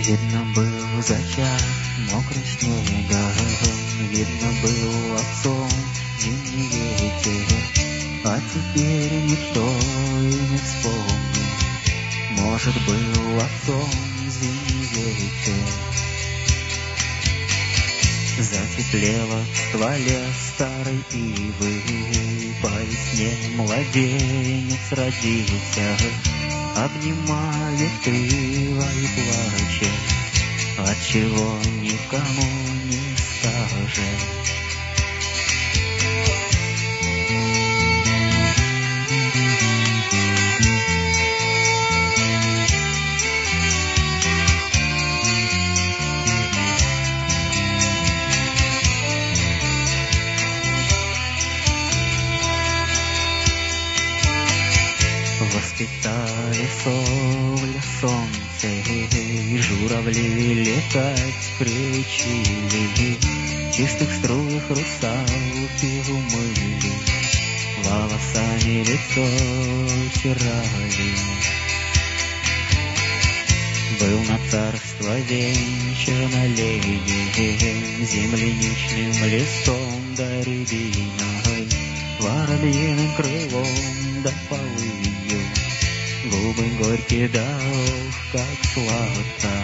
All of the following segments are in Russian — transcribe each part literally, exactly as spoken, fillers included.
Видно был зачат мокрый снега, видно был отцом зимний ветер, а теперь никто и не вспомнит. Может, был отцом зимний ветер. Затеплело в стволе старой ивы, по весне младенец родился. Обнимает ива и плачет, отчего никому не скажет. Воспитали солнце, солнце, и журавли летать приучили, в чистых струях русалки умыли, волосами лицо тирали. Был на царство венчан оленей, земляничным листом да рябиной, воробьиным крылом да полынью, губы горькие да ох, как сладко.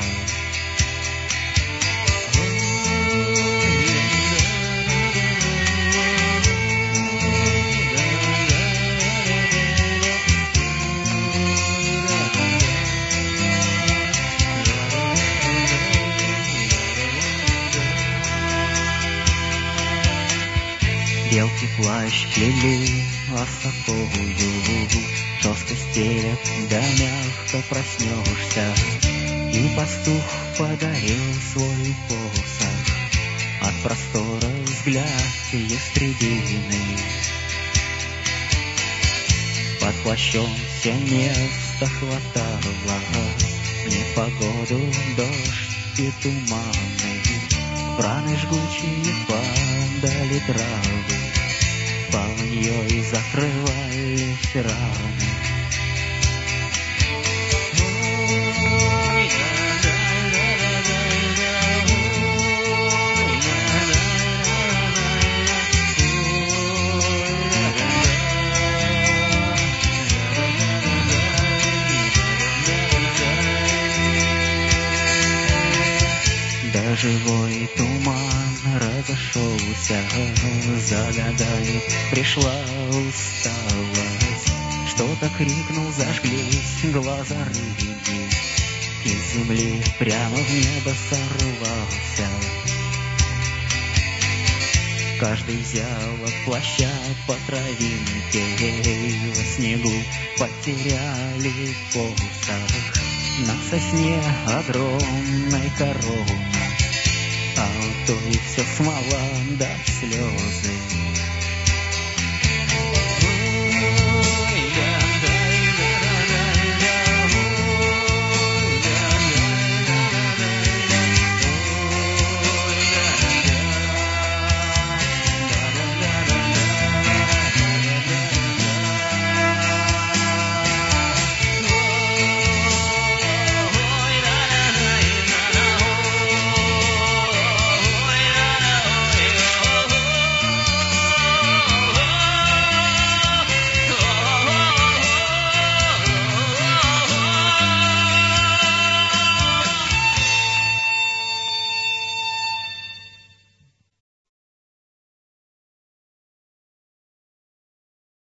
Белки плащ плели осокою, жестко стелят, да мягко проснешься, и пастух подарил свой посох, от простора взгляд ястребины. Под плащом все места хватало, в непогоду дождь и туманы, раны жгучие падали травы, полыньей закрывались раны. Живой туман разошелся, загадает, пришла усталость. Что-то крикнул, зажглись глаза рыбки, из земли прямо в небо сорвался. Каждый взял от плаща по травинке, во снегу потеряли посох. На сосне огромной корона, а у той все смола да слезы.